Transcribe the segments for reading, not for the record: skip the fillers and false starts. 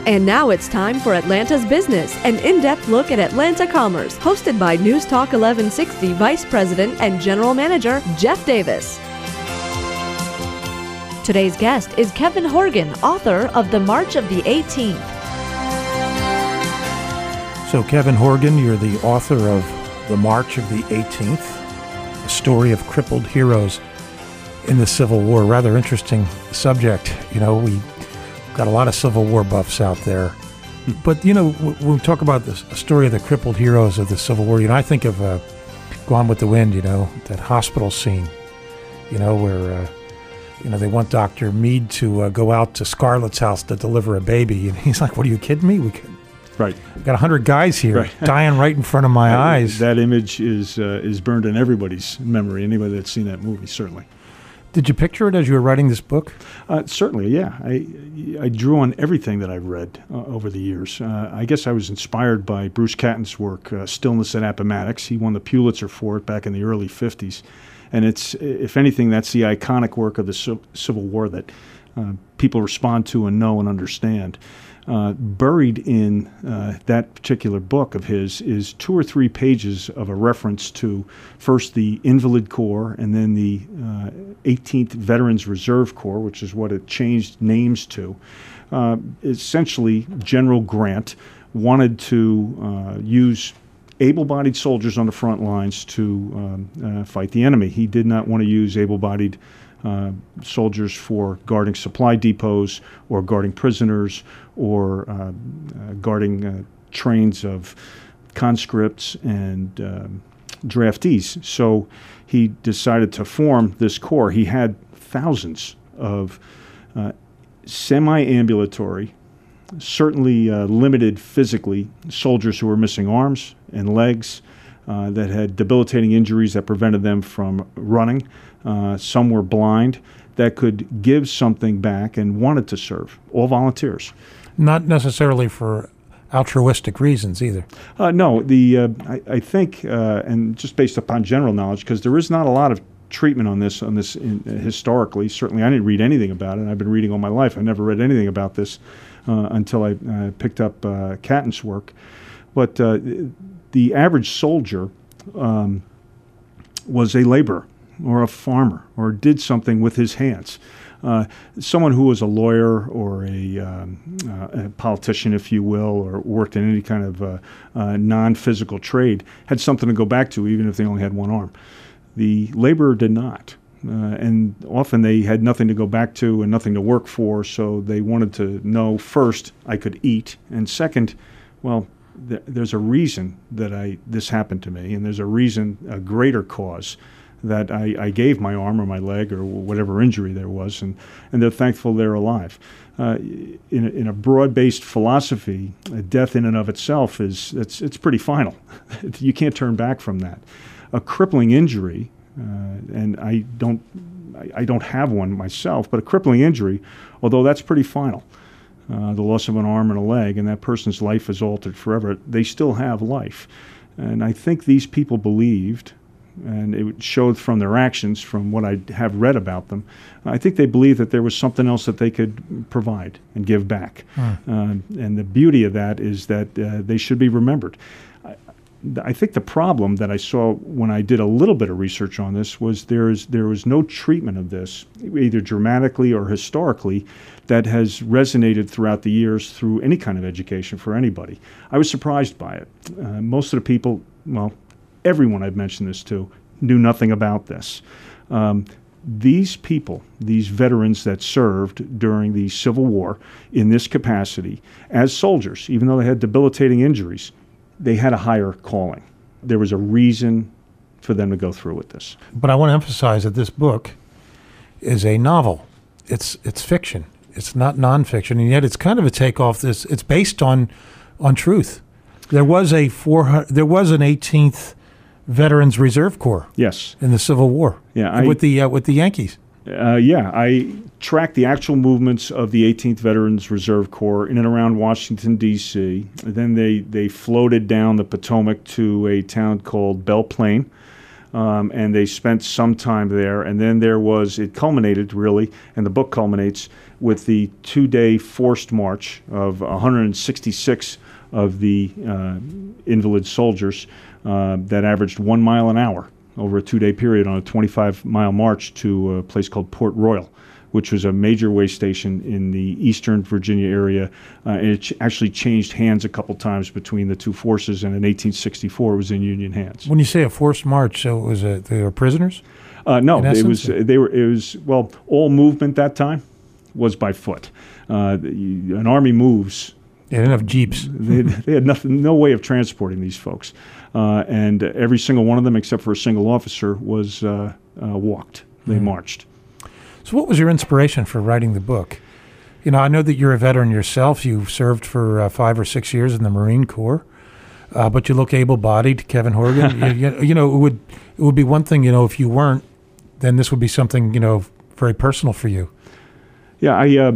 And now it's time for Atlanta's Business, an in-depth look at Atlanta commerce, hosted by News Talk 1160 Vice President and General Manager Jeff Davis. Today's guest is Kevin Horgan, author of The March of the 18th. So Kevin Horgan, you're the author of The March of the 18th, a story of crippled heroes in the Civil War. Rather interesting subject. You know, we got a lot of Civil War buffs out there. But, you know, when we talk about the story of the crippled heroes of the Civil War, you know, I think of Gone with the Wind, you know, that hospital scene, you know, where, you know, they want Dr. Meade to go out to Scarlett's house to deliver a baby. And he's like, what, are you kidding me? We got 100 guys here dying right in front of my eyes. That image is burned in everybody's memory, anybody that's seen that movie, certainly. Did you picture it as you were writing this book? Certainly, yeah. I drew on everything that I've read over the years. I guess I was inspired by Bruce Catton's work, Stillness at Appomattox. He won the Pulitzer for it back in the early 50s. And it's, if anything, that's the iconic work of the Civil War that people respond to and know and understand. Buried in that particular book of his is 2 or 3 pages of a reference to first the Invalid Corps and then the 18th Veterans Reserve Corps, which is what it changed names to. Essentially, General Grant wanted to use able-bodied soldiers on the front lines to fight the enemy. He did not want to use able-bodied soldiers for guarding supply depots or guarding prisoners or guarding trains of conscripts and draftees. So he decided to form this corps. He had thousands of semi-ambulatory, certainly limited physically, soldiers who were missing arms and legs, that had debilitating injuries that prevented them from running. Some were blind, that could give something back and wanted to serve. All volunteers. Not necessarily for altruistic reasons either. No, I think, and just based upon general knowledge, because there is not a lot of treatment on this historically. Certainly, I didn't read anything about it. I've been reading all my life. I never read anything about this until I picked up Catton's work. But the average soldier was a laborer or a farmer or did something with his hands. Someone who was a lawyer or a politician, if you will, or worked in any kind of non-physical trade had something to go back to, even if they only had one arm. The laborer did not. And often they had nothing to go back to and nothing to work for, so they wanted to know, first, I could eat, and second, well, there's a reason that this happened to me, and there's a reason, a greater cause, that I gave my arm or my leg or whatever injury there was, and they're thankful they're alive. In a broad-based philosophy, death in and of itself it's pretty final. You can't turn back from that. A crippling injury, and I don't have one myself, but a crippling injury, although that's pretty final. The loss of an arm and a leg, and that person's life is altered forever. They still have life. And I think these people believed, and it showed from their actions, from what I have read about them, I think they believed that there was something else that they could provide and give back. And the beauty of that is that they should be remembered. I think the problem that I saw when I did a little bit of research on this was there was no treatment of this, either dramatically or historically, that has resonated throughout the years through any kind of education for anybody. I was surprised by it. Most of the people, well, everyone I've mentioned this to, knew nothing about this. These people, these veterans that served during the Civil War in this capacity as soldiers, even though they had debilitating injuries, they had a higher calling. There was a reason for them to go through with this. But I want to emphasize that this book is a novel. It's fiction. It's not nonfiction, and yet it's kind of a takeoff. It's based on truth. There was an 18th Veterans Reserve Corps. Yes. In the Civil War. Yeah. With the Yankees. I tracked the actual movements of the 18th Veterans Reserve Corps in and around Washington, D.C. Then they floated down the Potomac to a town called Belle Plaine. and they spent some time there. And then it culminated really, and the book culminates with the 2-day forced march of 166 of the invalid soldiers that averaged 1 mile an hour over a 2-day period on a 25-mile march to a place called Port Royal, which was a major way station in the eastern Virginia area. And it actually changed hands a couple times between the two forces, and in 1864 it was in Union hands. When you say a forced march, so they were prisoners? No, all movement that time was by foot. An army moves. They didn't have jeeps. They had no way of transporting these folks. And every single one of them, except for a single officer, was walked. They marched. So what was your inspiration for writing the book? I know that you're a veteran yourself. You served for 5 or 6 years in the Marine Corps, but you look able-bodied, Kevin Horgan. It would be one thing, if you weren't, then this would be something, very personal for you. Yeah,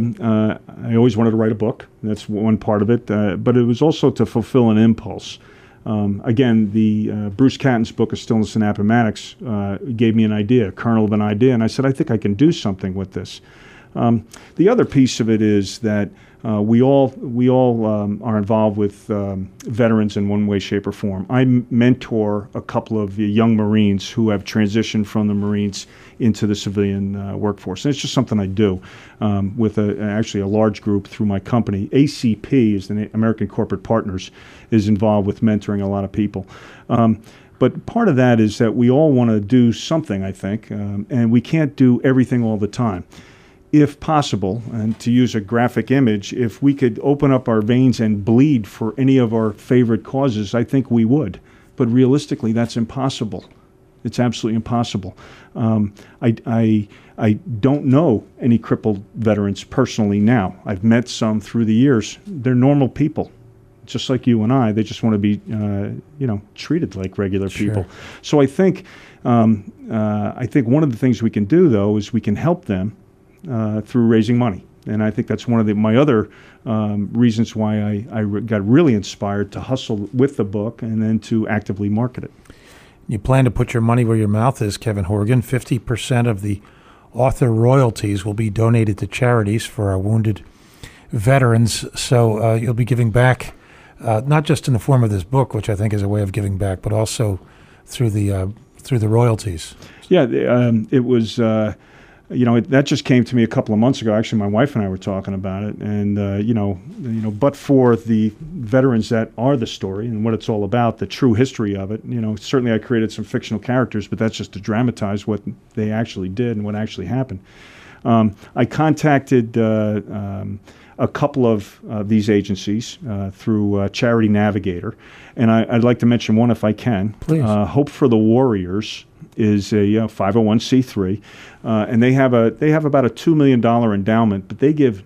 I always wanted to write a book. That's one part of it. But it was also to fulfill an impulse. Again, the Bruce Catton's book, A Stillness in Appomattox, gave me an idea, a kernel of an idea, and I said, I think I can do something with this. The other piece of it is that we all are involved with veterans in one way, shape, or form. I mentor a couple of young Marines who have transitioned from the Marines into the civilian workforce. And it's just something I do with actually a large group through my company. ACP, is the American Corporate Partners, is involved with mentoring a lot of people. But part of that is that we all want to do something, I think, and we can't do everything all the time. If possible, and to use a graphic image, if we could open up our veins and bleed for any of our favorite causes, I think we would. But realistically, that's impossible. It's absolutely impossible. I don't know any crippled veterans personally now. I've met some through the years. They're normal people, just like you and I. They just want to be, treated like regular people. So I think one of the things we can do, though, is we can help them through raising money. And I think that's one of my other reasons why I got really inspired to hustle with the book and then to actively market it. You plan to put your money where your mouth is, Kevin Horgan. 50% of the author royalties will be donated to charities for our wounded veterans. So you'll be giving back, not just in the form of this book, which I think is a way of giving back, but also through the royalties. Yeah, it was... that just came to me a couple of months ago. Actually, my wife and I were talking about it, and but for the veterans that are the story and what it's all about, the true history of it. Certainly I created some fictional characters, but that's just to dramatize what they actually did and what actually happened. I contacted a couple of these agencies through Charity Navigator, and I'd like to mention one if I can. Please. Hope for the Warriors is a 501c3, and they have about a $2 million endowment, but they give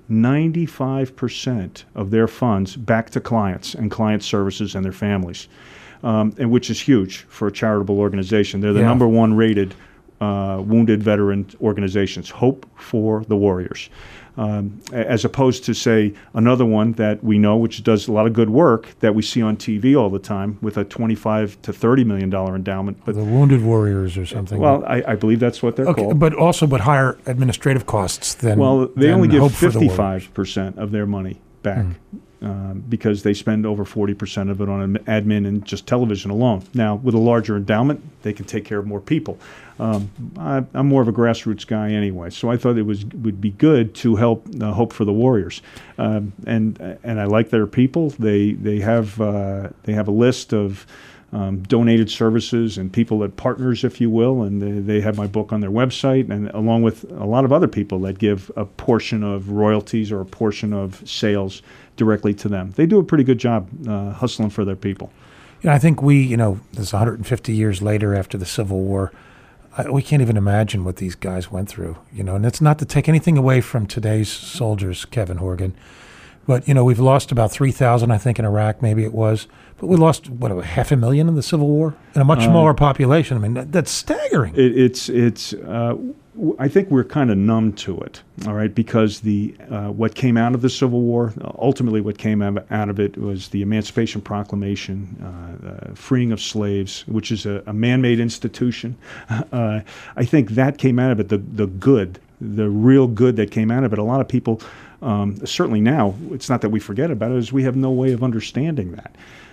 95% of their funds back to clients and client services and their families, and which is huge for a charitable organization. They're the number one rated wounded veteran organizations, Hope for the Warriors. As opposed to, say, another one that we know, which does a lot of good work that we see on TV all the time with a $25 to $30 million endowment. But the Wounded Warriors or something. Well, I believe that's what they're called. But higher administrative costs than they only give 55% of their money back. Because they spend over 40% of it on admin and just television alone. Now, with a larger endowment, they can take care of more people. I'm more of a grassroots guy anyway, so I thought it would be good to help Hope for the Warriors, and I like their people. They have a list of donated services and people that partners, if you will, and they have my book on their website, and along with a lot of other people that give a portion of royalties or a portion of sales directly to them. They do a pretty good job hustling for their people. I think this 150 years later after the Civil War, we can't even imagine what these guys went through, and it's not to take anything away from today's soldiers, Kevin Horgan, but, we've lost about 3,000, I think, in Iraq, maybe it was, but we lost, 500,000 in the Civil War in a much smaller population. I mean, that's staggering. I think we're kind of numb to it, all right, because what came out of the Civil War, ultimately what came out of it was the Emancipation Proclamation, freeing of slaves, which is a man-made institution. I think that came out of it, the real good that came out of it. A lot of people, certainly now, it's not that we forget about it, is we have no way of understanding that.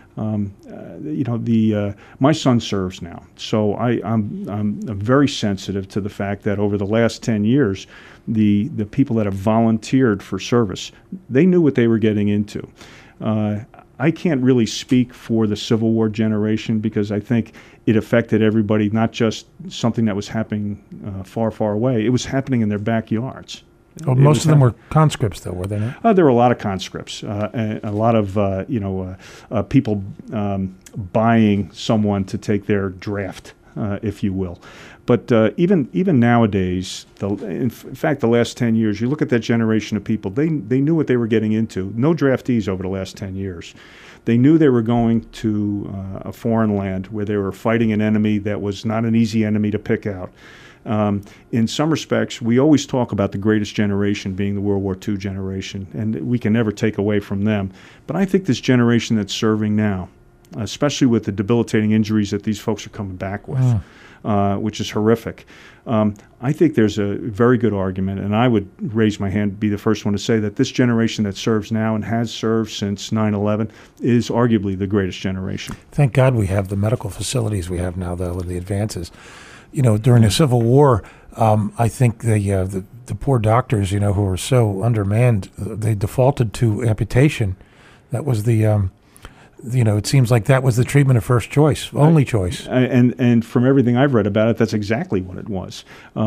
My son serves now, so I'm very sensitive to the fact that over the last 10 years, the people that have volunteered for service, they knew what they were getting into. I can't really speak for the Civil War generation because I think it affected everybody, not just something that was happening far, far away. It was happening in their backyards. Well, most of them were conscripts, though, were they not? There were a lot of conscripts, and a lot of people buying someone to take their draft, if you will. But even nowadays, in fact, the last 10 years, you look at that generation of people, they knew what they were getting into. No draftees over the last 10 years. They knew they were going to a foreign land where they were fighting an enemy that was not an easy enemy to pick out. In some respects, we always talk about the greatest generation being the World War II generation, and we can never take away from them. But I think this generation that's serving now, especially with the debilitating injuries that these folks are coming back with, which is horrific, I think there's a very good argument, and I would raise my hand, be the first one to say that this generation that serves now and has served since 9/11 is arguably the greatest generation. Thank God we have the medical facilities we have now, though, and the advances. During the Civil War, I think the poor doctors, who were so undermanned, they defaulted to amputation. That was it seems like that was the treatment of first choice, only choice. And from everything I've read about it, that's exactly what it was.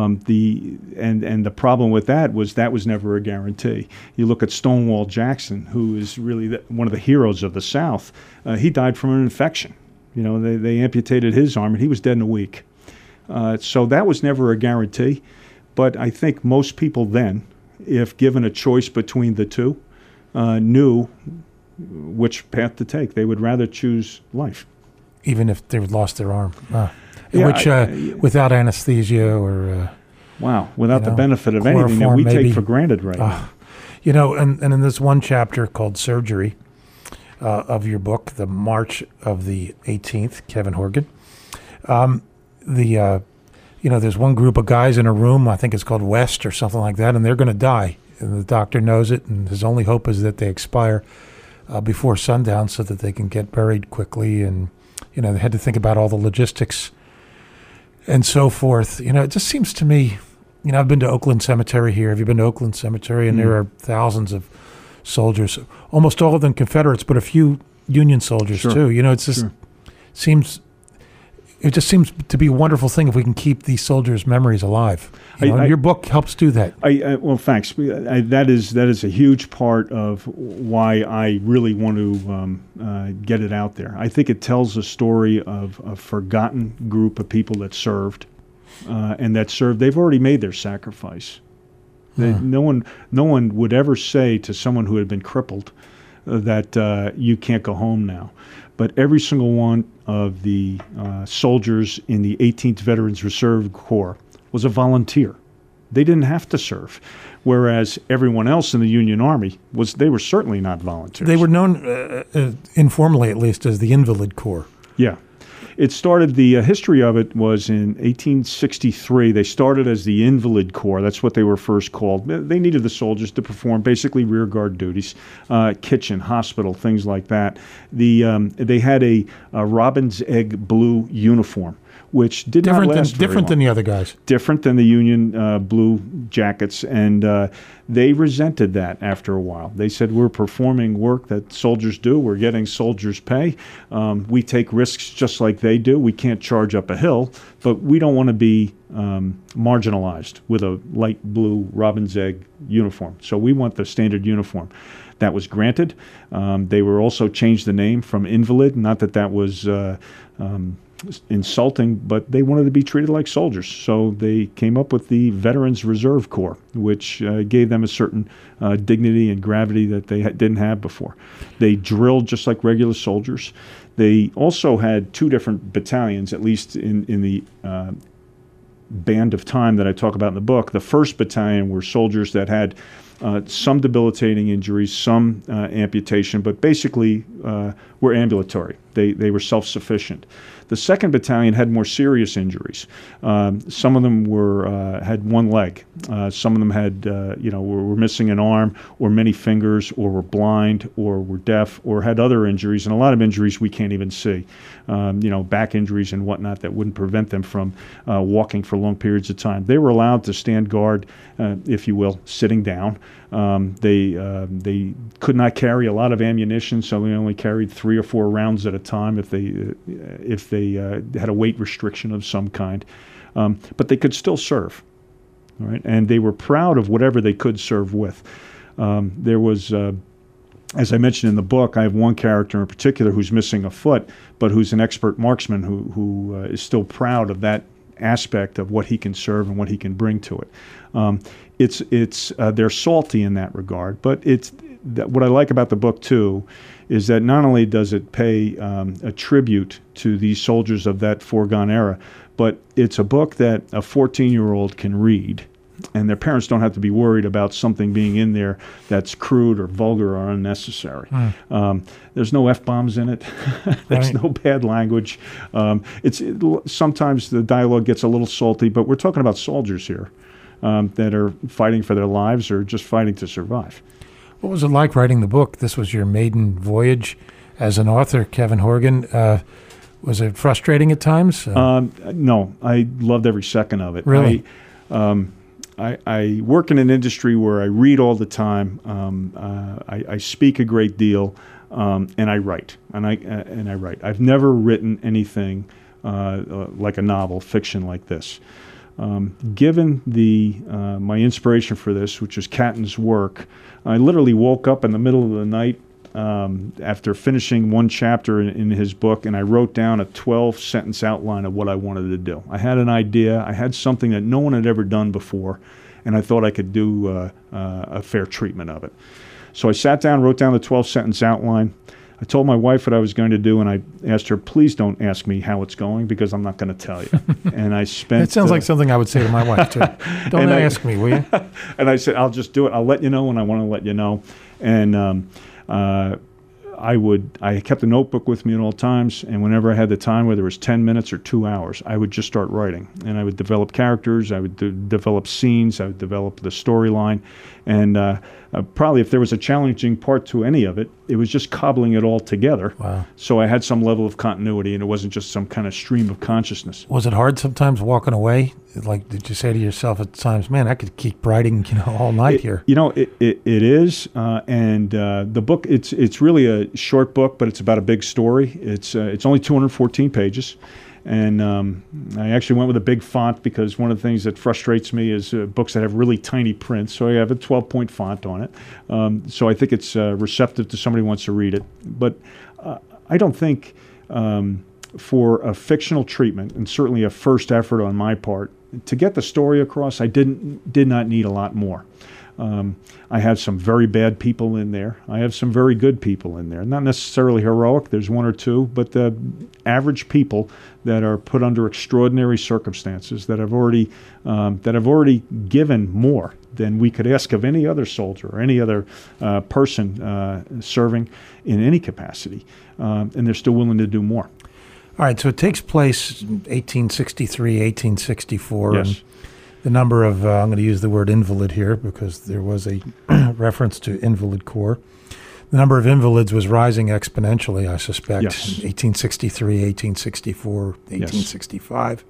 The problem with that was never a guarantee. You look at Stonewall Jackson, who is really one of the heroes of the South. He died from an infection. They amputated his arm, and he was dead in a week. So that was never a guarantee, but I think most people then, if given a choice between the two, knew which path to take. They would rather choose life. Even if they lost their arm, without anesthesia or... without the benefit of anything that we take for granted right now. And in this one chapter called Surgery of your book, The March of the 18th, Kevin Horgan, there's one group of guys in a room, I think it's called West or something like that, and they're going to die. And the doctor knows it, and his only hope is that they expire before sundown so that they can get buried quickly. And, they had to think about all the logistics and so forth. It just seems to me, I've been to Oakland Cemetery here. Have you been to Oakland Cemetery? And there are thousands of soldiers, almost all of them Confederates, but a few Union soldiers too. It's just It just seems to be a wonderful thing if we can keep these soldiers' memories alive. Your book helps do that. Well, thanks. That is a huge part of why I really want to get it out there. I think it tells a story of a forgotten group of people that served, They've already made their sacrifice. No one would ever say to someone who had been crippled that you can't go home now. But every single one of the soldiers in the 18th Veterans Reserve Corps was a volunteer. They didn't have to serve, whereas everyone else in the Union Army they were certainly not volunteers. They were known, informally at least, as the Invalid Corps. Yeah. It started, the history of it was in 1863. They started as the Invalid Corps. That's what they were first called. They needed the soldiers to perform basically rear guard duties, kitchen, hospital, things like that. They had a robin's egg blue uniform, which did not last very long. Different than the other guys. Different than the Union blue jackets, and they resented that after a while. They said, we're performing work that soldiers do. We're getting soldiers' pay. We take risks just like they do. We can't charge up a hill, but we don't want to be marginalized with a light blue robin's egg uniform. So we want the standard uniform. That was granted. They were also changed the name from Invalid, not that was insulting, but they wanted to be treated like soldiers. So they came up with the Veterans Reserve Corps, which gave them a certain dignity and gravity that they didn't have before. They drilled just like regular soldiers. They also had two different battalions, at least in the band of time that I talk about in the book, the 1st Battalion were soldiers that had some debilitating injuries, some amputation, but basically were ambulatory. They were self-sufficient. The 2nd Battalion had more serious injuries. Some of them had one leg. Some of them had, were missing an arm or many fingers, or were blind, or were deaf, or had other injuries, and a lot of injuries we can't even see. Back injuries and whatnot that wouldn't prevent them from walking for long periods of time. They were allowed to stand guard, if you will, sitting down. They could not carry a lot of ammunition, so they only carried 3 or 4 rounds at a time if they had a weight restriction of some kind. But they could still serve, right? And they were proud of whatever they could serve with. There was, as I mentioned in the book, I have one character in particular who's missing a foot, but who's an expert marksman who is still proud of that aspect of what he can serve and what he can bring to it. They're salty in that regard, but what I like about the book too is that not only does it pay a tribute to these soldiers of that foregone era, but it's a book that a 14-year-old can read, and their parents don't have to be worried about something being in there that's crude or vulgar or unnecessary. There's no F-bombs in it. There's no bad language. Sometimes the dialogue gets a little salty, but we're talking about soldiers here that are fighting for their lives or just fighting to survive. What was it like writing the book? This was your maiden voyage as an author, Kevin Horgan. Was it frustrating at times? No, I loved every second of it. Really? I work in an industry where I read all the time. I speak a great deal, and I write. And I write. I've never written anything like a novel, fiction like this. Given my inspiration for this, which was Catton's work, I literally woke up in the middle of the night after finishing one chapter in his book, and I wrote down a 12-sentence outline of what I wanted to do. I had an idea. I had something that no one had ever done before, and I thought I could do a fair treatment of it. So I sat down, wrote down the 12-sentence outline. I told my wife what I was going to do, and I asked her, please don't ask me how it's going because I'm not going to tell you. And I spent... That sounds like something I would say to my wife, too. Don't ask me, will you? And I said, I'll just do it. I'll let you know when I want to let you know. And I kept a notebook with me at all times, and whenever I had the time, whether it was 10 minutes or 2 hours, I would just start writing. And I would develop characters, I would develop scenes, I would develop the storyline. And probably if there was a challenging part to any of it, it was just cobbling it all together. Wow. So I had some level of continuity, and it wasn't just some kind of stream of consciousness. Was it hard sometimes walking away? Like, did you say to yourself at times, man, I could keep writing, all night here? It is. And the book, it's really a short book, but it's about a big story. It's only 214 pages. And I actually went with a big font because one of the things that frustrates me is books that have really tiny print. So I have a 12-point font on it. So I think it's receptive to somebody who wants to read it. But I don't think for a fictional treatment, and certainly a first effort on my part, to get the story across, I did not need a lot more. I have some very bad people in there. I have some very good people in there. Not necessarily heroic. There's one or two, but average people that are put under extraordinary circumstances that have already given more than we could ask of any other soldier or any other person serving in any capacity, and they're still willing to do more. All right, so it takes place in 1863, 1864. Yes. And the number of, I'm going to use the word invalid here because there was a reference to Invalid Corps. The number of invalids was rising exponentially, I suspect, yes. 1863, 1864, 1865.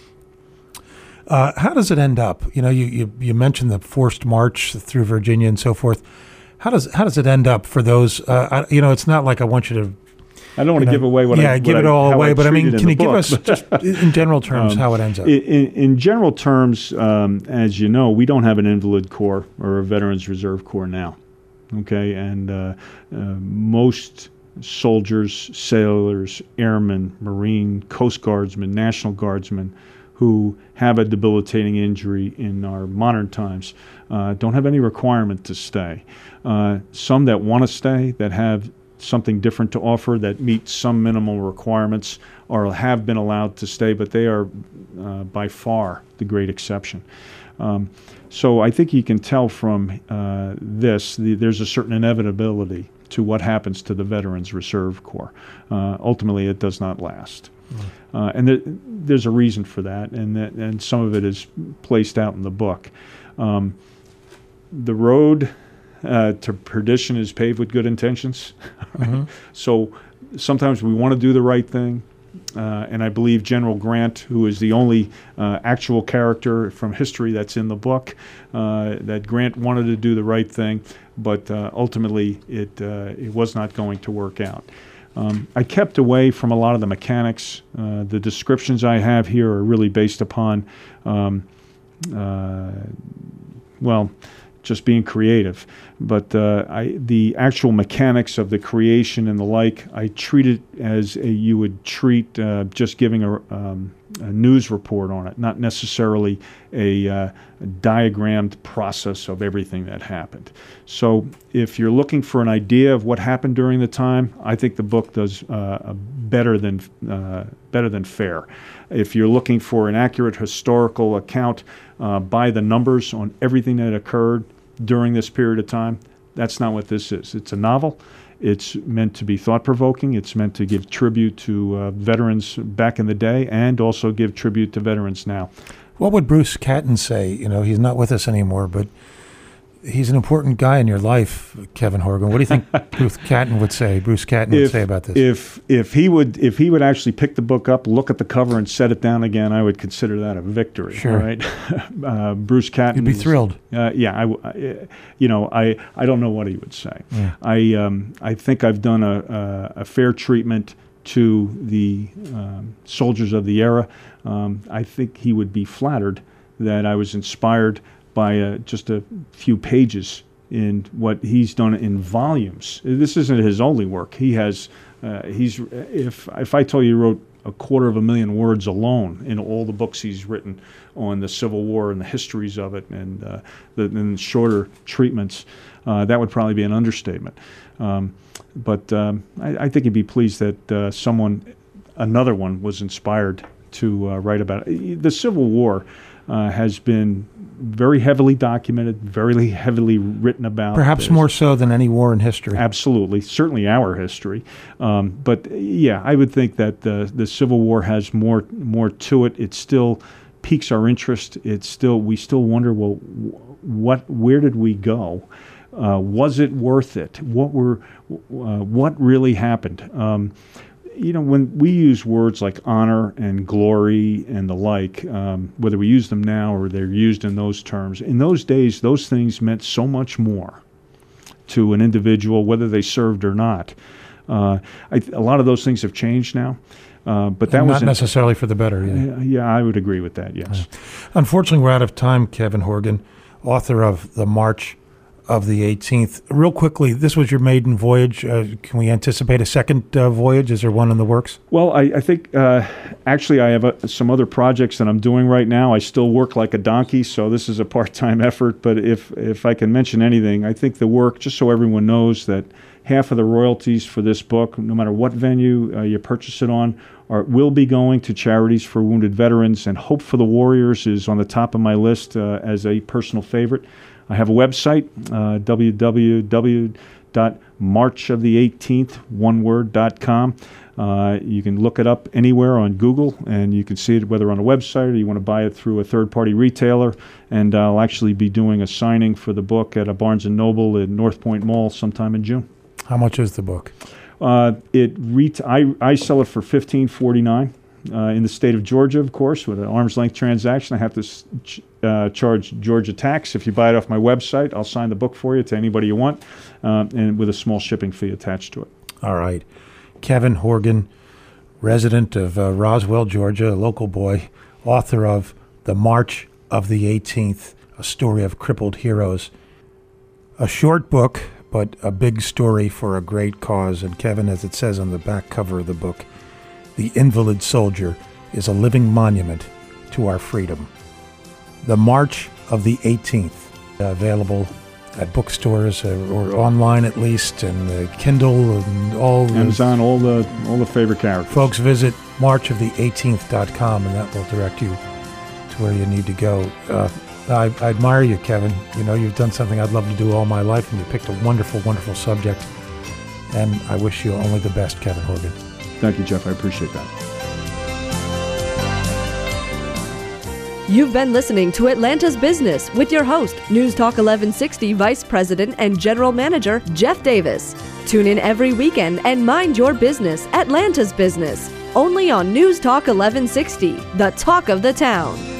Yes. How does it end up? You mentioned the forced march through Virginia and so forth. How does it end up for those? It's not like I want you to... I don't want to give away what I give it all away, but I mean, can you give us just in general terms how it ends up? In general terms, as you know, we don't have an Invalid Corps or a Veterans Reserve Corps now. Okay, and most soldiers, sailors, airmen, Marine, Coast Guardsmen, National Guardsmen who have a debilitating injury in our modern times don't have any requirement to stay. Some that want to stay, that have something different to offer that meets some minimal requirements or have been allowed to stay, but they are by far the great exception. So I think you can tell from there's a certain inevitability to what happens to the Veterans Reserve Corps. Ultimately, it does not last. And there's a reason for that, and some of it is placed out in the book. The road to perdition is paved with good intentions. Right? So sometimes we want to do the right thing, and I believe General Grant, who is the only actual character from history that's in the book, that Grant wanted to do the right thing, but ultimately it was not going to work out. I kept away from a lot of the mechanics. The descriptions I have here are really based upon, just being creative. But the actual mechanics of the creation and the like, I treat it as you would treat just giving a news report on it, not necessarily a diagrammed process of everything that happened. So if you're looking for an idea of what happened during the time, I think the book does better than fair. If you're looking for an accurate historical account by the numbers on everything that occurred during this period of time, that's not what this is. It's a novel. It's meant to be thought-provoking. It's meant to give tribute to veterans back in the day and also give tribute to veterans now. What would Bruce Catton say? You know, he's not with us anymore, but he's an important guy in your life, Kevin Horgan. What do you think Bruce Catton would say about this? If he would actually pick the book up, look at the cover, and set it down again, I would consider that a victory. Sure. Right? Bruce Catton. You'd be thrilled. I don't know what he would say. Yeah. I think I've done a fair treatment to the soldiers of the era. I think he would be flattered that I was inspired by just a few pages in what he's done in volumes. This isn't his only work. He has, if I told you he wrote 250,000 words alone in all the books he's written on the Civil War and the histories of it and the shorter treatments, that would probably be an understatement. But I think he'd be pleased that another one was inspired to write about it. The Civil War has been very heavily documented, very heavily written about. Perhaps more so than any war in history. Absolutely, certainly our history. But yeah, I would think that the Civil War has more to it. It still piques our interest. We still wonder, well, where did we go? Was it worth it? What really happened? When we use words like honor and glory and the like, whether we use them now or they're used in those terms, in those days, those things meant so much more to an individual, whether they served or not. A lot of those things have changed now. But that was not necessarily for the better. Yeah, I would agree with that, yes. Unfortunately, we're out of time, Kevin Horgan, author of The March of the 18th. Real quickly, this was your maiden voyage. Can we anticipate a second voyage? Is there one in the works? Well, I think actually I have some other projects that I'm doing right now. I still work like a donkey, so this is a part-time effort. But if I can mention anything, I think the work, just so everyone knows that half of the royalties for this book, no matter what venue you purchase it on, will be going to charities for wounded veterans, and Hope for the Warriors is on the top of my list as a personal favorite. I have a website, www.marchofth18th.com. You can look it up anywhere on Google, and you can see it whether on a website or you want to buy it through a third-party retailer. And I'll actually be doing a signing for the book at a Barnes & Noble in North Point Mall sometime in June. How much is the book? I sell it for $15.49. In the state of Georgia, of course, with an arm's length transaction. I have to charge Georgia tax. If you buy it off my website, I'll sign the book for you to anybody you want, and with a small shipping fee attached to it. All right. Kevin Horgan, resident of Roswell, Georgia, a local boy, author of The March of the 18th, a story of crippled heroes. A short book, but a big story for a great cause. And Kevin, as it says on the back cover of the book, the invalid soldier is a living monument to our freedom. The March of the 18th, available at bookstores or online at least, and Kindle and all Amazon, all the favorite characters. Folks, visit marchofthe18th.com, and that will direct you to where you need to go. I admire you, Kevin. You know, you've done something I'd love to do all my life, and you picked a wonderful, wonderful subject. And I wish you only the best, Kevin Horgan. Thank you, Jeff. I appreciate that. You've been listening to Atlanta's Business with your host, News Talk 1160 Vice President and General Manager, Jeff Davis. Tune in every weekend and mind your business, Atlanta's Business, only on News Talk 1160, the talk of the town.